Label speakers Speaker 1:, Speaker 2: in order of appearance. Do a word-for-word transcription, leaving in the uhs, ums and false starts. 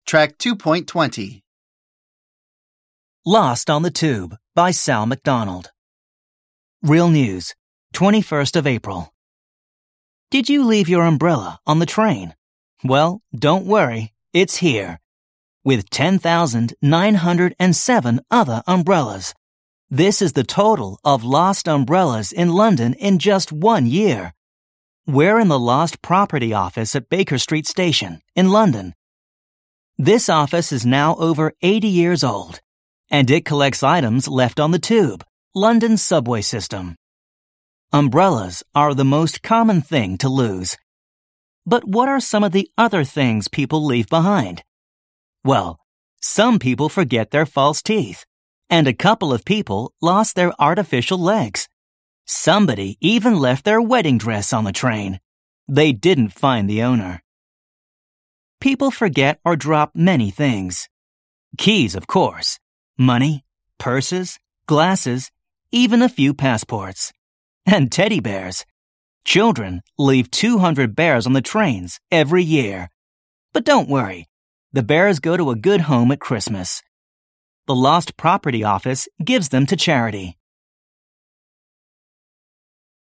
Speaker 1: Track two point twenty.
Speaker 2: Lost on the Tube by Sal McDonald. Real News, twenty-first of April. Did you leave your umbrella on the train? Well, don't worry, it's here. With ten thousand nine hundred seven other umbrellas. This is the total of lost umbrellas in London in just one year. We're in the Lost Property Office at Baker Street Station in London. This office is now over eighty years old, and it collects items left on the tube, London's subway system. Umbrellas are the most common thing to lose. But what are some of the other things people leave behind? Well, some people forget their false teeth, and a couple of people lost their artificial legs. Somebody even left their wedding dress on the train. They didn't find the owner. People forget or drop many things. Keys, of course, money, purses, glasses, even a few passports. And teddy bears. Children leave two hundred bears on the trains every year. But don't worry, the bears go to a good home at Christmas. The Lost Property Office gives them to charity.